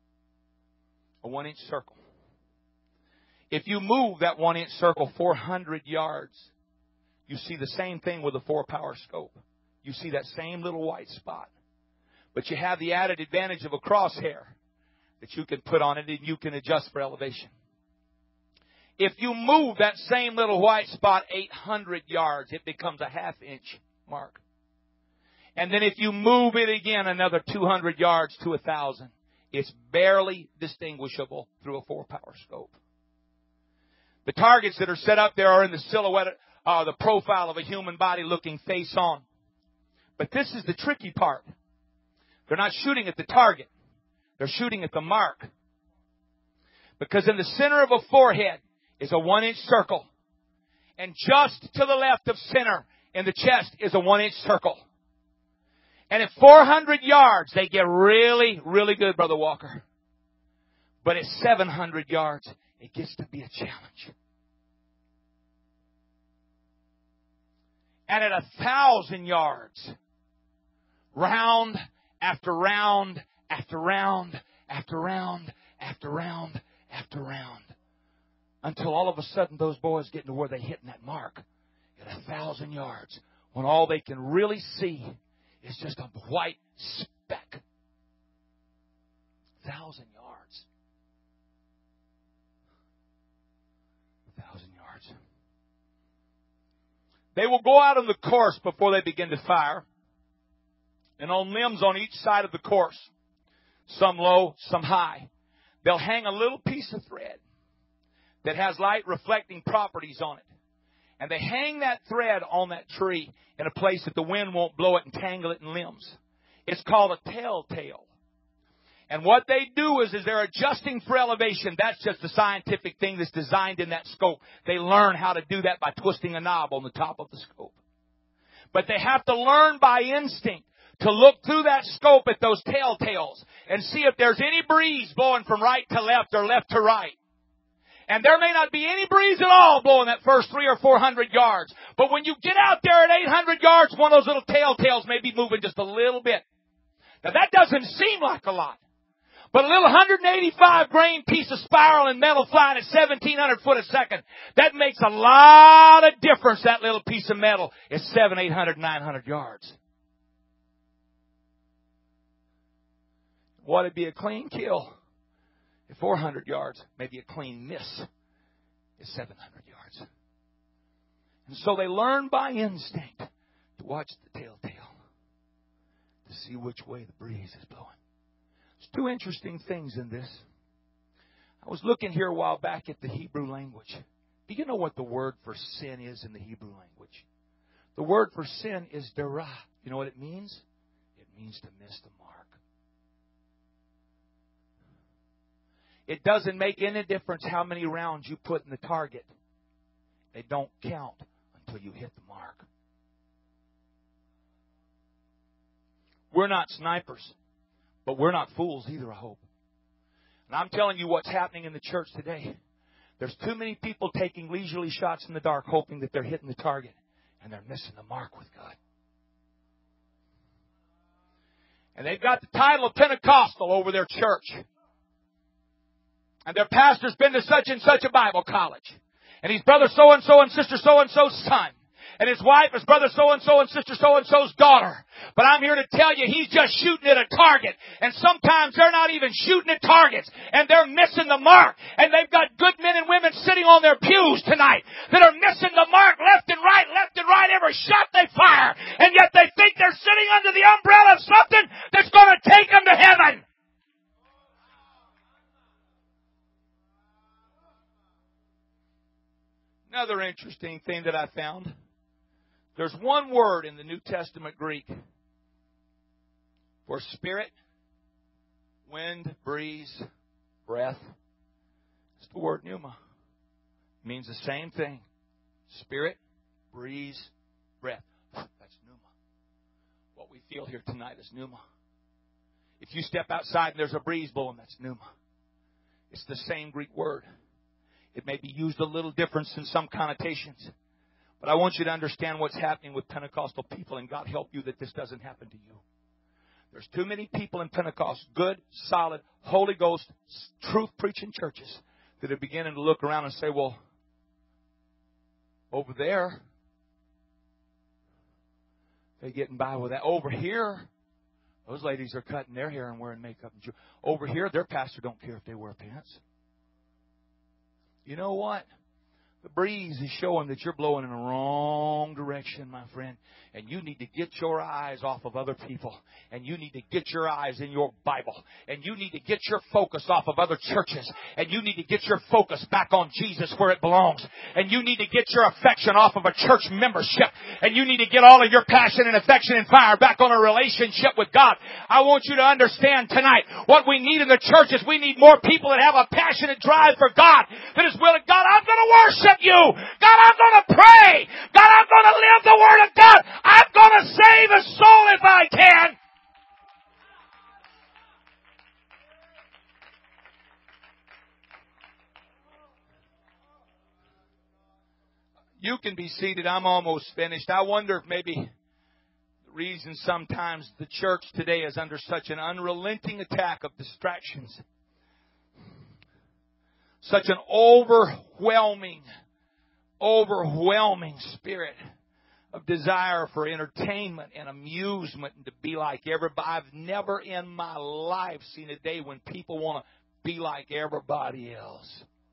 A 1-inch circle. If you move that 1-inch circle 400 yards, you see the same thing with a 4-power scope. You see that same little white spot. But you have the added advantage of a crosshair that you can put on it and you can adjust for elevation. If you move that same little white spot 800 yards, it becomes a 1/2-inch mark. And then if you move it again another 200 yards to 1,000, it's barely distinguishable through a 4-power scope. The targets that are set up there are in the silhouette, the profile of a human body looking face on. But this is the tricky part. They're not shooting at the target. They're shooting at the mark. Because in the center of a forehead is a 1-inch circle. And just to the left of center in the chest is a 1-inch circle. And at 400 yards, they get really, really good, Brother Walker. But at 700 yards, it gets to be a challenge. And at 1,000 yards, round after round after round after round after round after round, until all of a sudden those boys get to where they hit that mark at 1,000 yards, when all they can really see is just a white speck. 1,000 yards. 1,000 yards. They will go out on the course before they begin to fire. And on limbs on each side of the course, some low, some high, they'll hang a little piece of thread that has light reflecting properties on it. And they hang that thread on that tree in a place that the wind won't blow it and tangle it in limbs. It's called a telltale. And what they do is they're adjusting for elevation. That's just a scientific thing that's designed in that scope. They learn how to do that by twisting a knob on the top of the scope. But they have to learn by instinct to look through that scope at those telltales and see if there's any breeze blowing from right to left or left to right. And there may not be any breeze at all blowing that first 300 or 400 yards. But when you get out there at 800 yards, one of those little telltales may be moving just a little bit. Now that doesn't seem like a lot. But a little 185 grain piece of spiral and metal flying at 1,700 foot a second, that makes a lot of difference, that little piece of metal at 700, 800, 900 yards. What would be a clean kill at 400 yards? Maybe a clean miss at 700 yards. And so they learn by instinct to watch the telltale, to see which way the breeze is blowing. There's two interesting things in this. I was looking here a while back at the Hebrew language. Do you know what the word for sin is in the Hebrew language? The word for sin is dara. You know what it means? It means to miss the mark. It doesn't make any difference how many rounds you put in the target. They don't count until you hit the mark. We're not snipers. But we're not fools either, I hope. And I'm telling you what's happening in the church today. There's too many people taking leisurely shots in the dark, hoping that they're hitting the target. And they're missing the mark with God. And they've got the title of Pentecostal over their church. And their pastor's been to such and such a Bible college. And he's brother so-and-so and sister so-and-so's son. And his wife is brother so-and-so and sister so-and-so's daughter. But I'm here to tell you, he's just shooting at a target. And sometimes they're not even shooting at targets. And they're missing the mark. And they've got good men and women sitting on their pews tonight that are missing the mark left and right, every shot they fire. And yet they think they're sitting under the umbrella of something that's going to take them to heaven. Another interesting thing that I found. There's one word in the New Testament Greek for spirit, wind, breeze, breath. It's the word pneuma. It means the same thing. Spirit, breeze, breath. That's pneuma. What we feel here tonight is pneuma. If you step outside and there's a breeze blowing, that's pneuma. It's the same Greek word. It may be used a little different in some connotations. But I want you to understand what's happening with Pentecostal people, and God help you that this doesn't happen to you. There's too many people in Pentecost, good, solid, Holy Ghost, truth-preaching churches that are beginning to look around and say, well, over there, they're getting by with that. Over here, those ladies are cutting their hair and wearing makeup. Over here, their pastor don't care if they wear pants. You know what? The breeze is showing that you're blowing in the wrong direction, my friend. And you need to get your eyes off of other people. And you need to get your eyes in your Bible. And you need to get your focus off of other churches. And you need to get your focus back on Jesus where it belongs. And you need to get your affection off of a church membership. And you need to get all of your passion and affection and fire back on a relationship with God. I want you to understand tonight, what we need in the church is we need more people that have a passionate drive for God. That is willing, God, I'm going to worship you. God, I'm going to pray. God, I'm going to live the Word of God. I'm going to save a soul if I can. You can be seated. I'm almost finished. I wonder if maybe the reason sometimes the church today is under such an unrelenting attack of distractions, such an overwhelming spirit of desire for entertainment and amusement and to be like everybody. I've never in my life seen a day when people want to be like everybody else.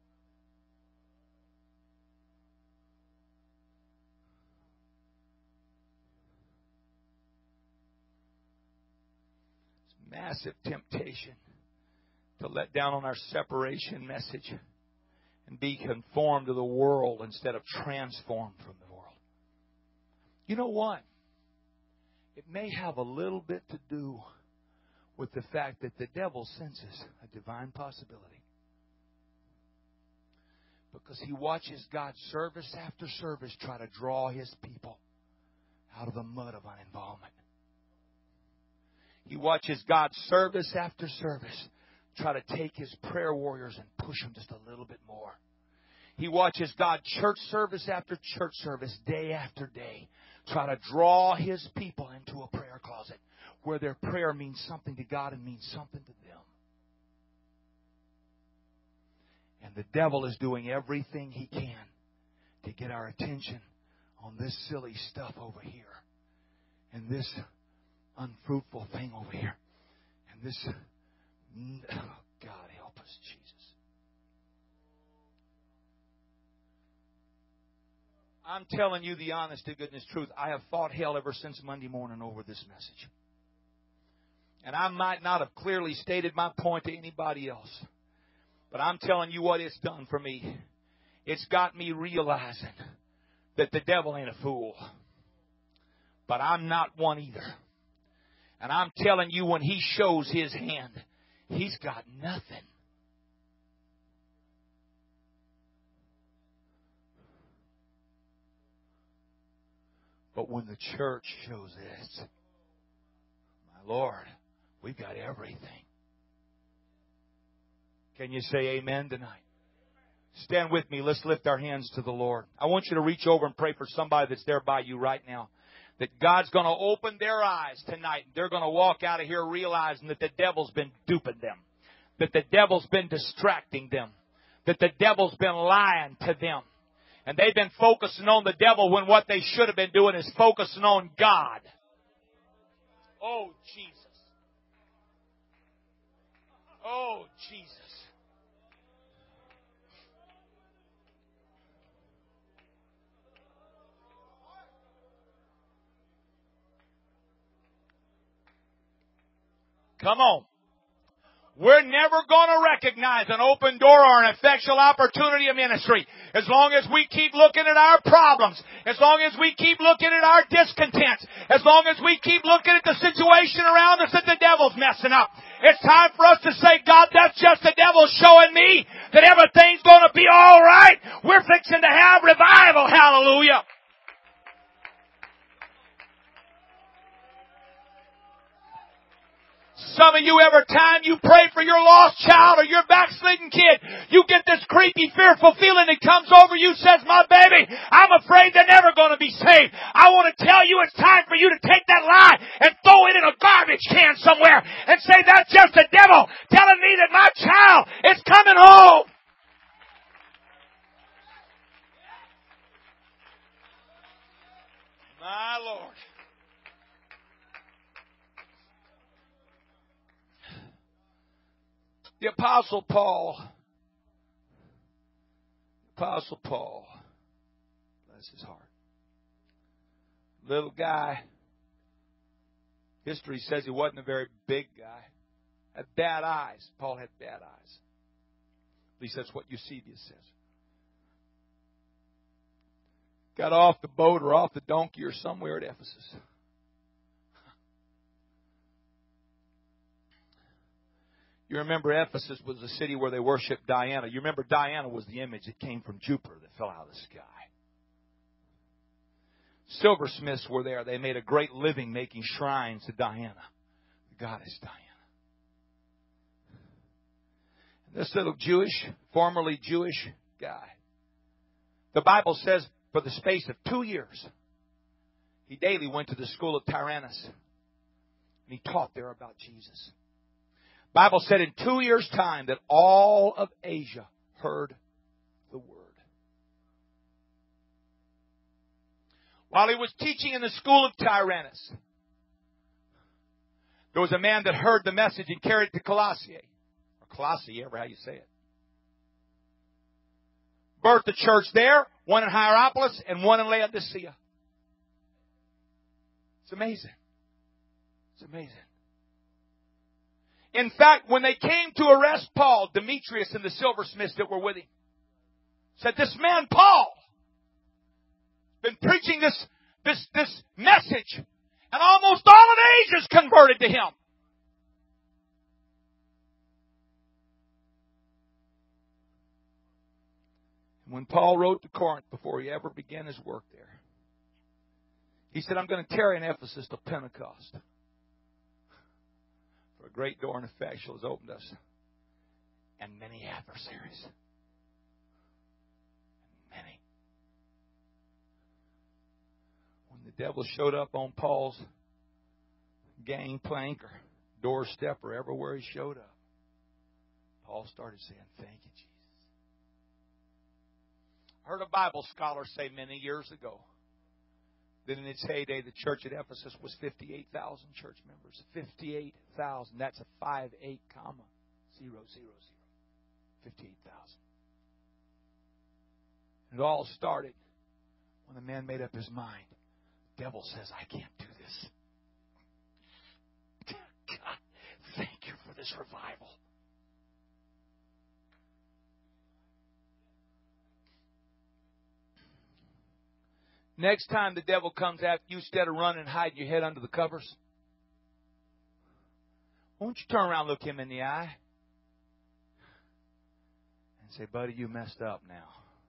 It's massive temptation to let down on our separation message and be conformed to the world instead of transformed from the world. You know what? It may have a little bit to do with the fact that the devil senses a divine possibility. Because he watches God service after service try to draw His people out of the mud of uninvolvement. He watches God service after service try to take His prayer warriors and push them just a little bit more. He watches God church service after church service, day after day, try to draw His people into a prayer closet where their prayer means something to God and means something to them. And the devil is doing everything he can to get our attention on this silly stuff over here and this unfruitful thing over here and this... Oh, God help us, Jesus. I'm telling you the honest to goodness truth. I have fought hell ever since Monday morning over this message. And I might not have clearly stated my point to anybody else. But I'm telling you what it's done for me. It's got me realizing that the devil ain't a fool. But I'm not one either. And I'm telling you, when he shows his hand, he's got nothing. But when the church shows this, my Lord, we've got everything. Can you say amen tonight? Stand with me. Let's lift our hands to the Lord. I want you to reach over and pray for somebody that's there by you right now. That God's going to open their eyes tonight. They're going to walk out of here realizing that the devil's been duping them. That the devil's been distracting them. That the devil's been lying to them. And they've been focusing on the devil when what they should have been doing is focusing on God. Oh, Jesus. Oh, Jesus. Come on. We're never going to recognize an open door or an effectual opportunity of ministry as long as we keep looking at our problems, as long as we keep looking at our discontents, as long as we keep looking at the situation around us that the devil's messing up. It's time for us to say, God, that's just the devil showing me that everything's going to be all right. We're fixing to have revival. Hallelujah. Some of you, every time you pray for your lost child or your backslidden kid, you get this creepy, fearful feeling that comes over you, says, my baby, I'm afraid they're never going to be saved. I want to tell you it's time for you to take that lie and throw it in a garbage can somewhere and say, that's just the devil telling me that my child is coming home. My Lord. The Apostle Paul, bless his heart. Little guy. History says he wasn't a very big guy. Had bad eyes. Paul had bad eyes. At least that's what Eusebius says. Got off the boat or off the donkey or somewhere at Ephesus. You remember Ephesus was a city where they worshiped Diana. You remember Diana was the image that came from Jupiter that fell out of the sky. Silversmiths were there. They made a great living making shrines to Diana, the goddess Diana. This little formerly Jewish guy, the Bible says for the space of 2 years, he daily went to the school of Tyrannus. And he taught there about Jesus. Bible said in 2 years' time that all of Asia heard the word. While he was teaching in the school of Tyrannus, there was a man that heard the message and carried it to Colossae, or Colossae, ever how you say it. Birthed the church there, one in Hierapolis and one in Laodicea. It's amazing. It's amazing. In fact, when they came to arrest Paul, Demetrius and the silversmiths that were with him said, this man Paul has been preaching this message, and almost all of Asia's converted to him. When Paul wrote to Corinth before he ever began his work there, he said, I'm going to tarry in Ephesus till Pentecost. For a great door and effectual has opened us, and many adversaries. Many. When the devil showed up on Paul's gangplank or doorstep or everywhere he showed up, Paul started saying, thank you, Jesus. I heard a Bible scholar say many years ago that in its heyday the church at Ephesus was 58,000 church members. 58,000. That's a 58 comma 000. 58,000. It all started when the man made up his mind. The devil says, I can't do this. God, thank you for this revival. Next time the devil comes after you, instead of running and hiding your head under the covers, won't you turn around and look him in the eye and say, buddy, you messed up now.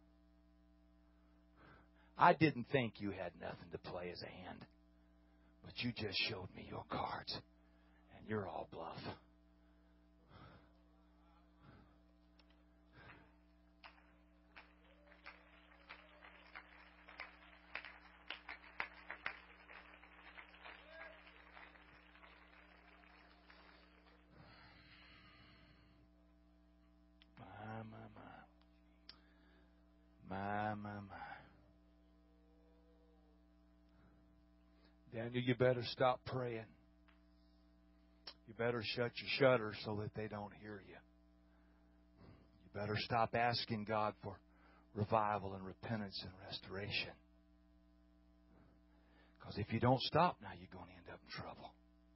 I didn't think you had nothing to play as a hand, but you just showed me your cards, and you're all bluff. My. Daniel, you better stop praying. You better shut your shutters so that they don't hear you. You better stop asking God for revival and repentance and restoration. Because if you don't stop now, you're going to end up in trouble.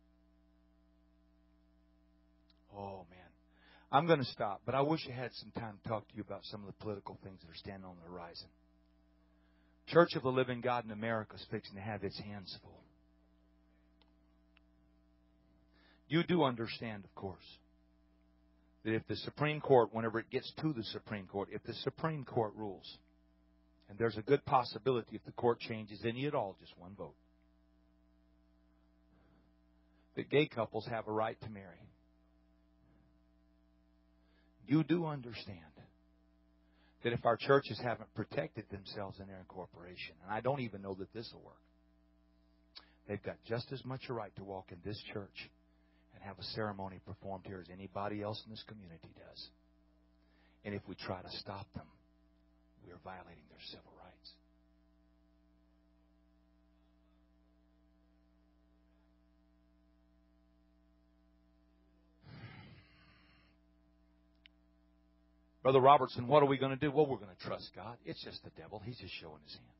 Oh, man. I'm going to stop, but I wish I had some time to talk to you about some of the political things that are standing on the horizon. Church of the Living God in America is fixing to have its hands full. You do understand, of course, that if the Supreme Court, whenever it gets to the Supreme Court, if the Supreme Court rules, and there's a good possibility if the court changes any at all, just one vote, that gay couples have a right to marry. You do understand that if our churches haven't protected themselves in their incorporation, and I don't even know that this will work, they've got just as much a right to walk in this church and have a ceremony performed here as anybody else in this community does. And if we try to stop them, we are violating their civil rights. Brother Robertson, what are we going to do? Well, we're going to trust God. It's just the devil. He's just showing his hand.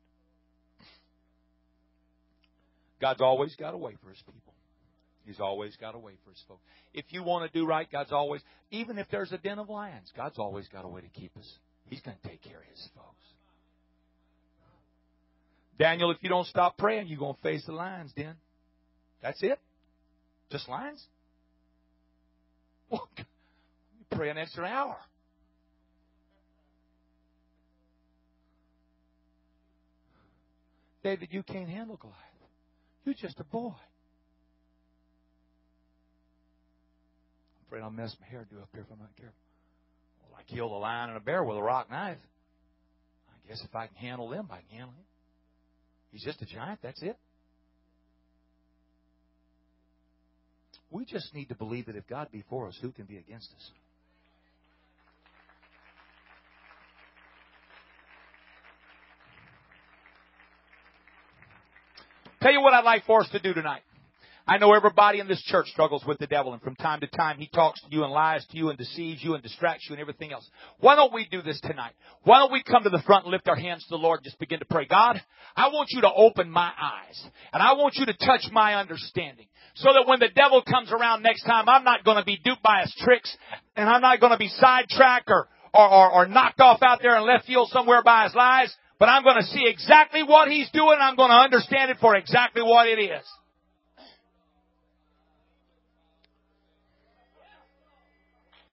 God's always got a way for his people. He's always got a way for his folks. If you want to do right, God's always, even if there's a den of lions, God's always got a way to keep us. He's going to take care of his folks. Daniel, if you don't stop praying, you're going to face the lions den. That's it? Just lions? Well, you pray an extra hour. David, you can't handle Goliath. You're just a boy. I'm afraid I'll mess my hairdo up here if I'm not careful. Well, I killed a lion and a bear with a rock knife. I guess if I can handle them, I can handle him. He's just a giant, that's it. We just need to believe that if God be for us, who can be against us? Tell you what I'd like for us to do tonight. I know everybody in this church struggles with the devil, and from time to time he talks to you and lies to you and deceives you and distracts you and everything else. Why don't we do this tonight? Why don't we come to the front and lift our hands to the Lord and just begin to pray? God, I want you to open my eyes, and I want you to touch my understanding, so that when the devil comes around next time, I'm not going to be duped by his tricks, and I'm not going to be sidetracked or knocked off out there in left field somewhere by his lies. But I'm going to see exactly what he's doing, and I'm going to understand it for exactly what it is.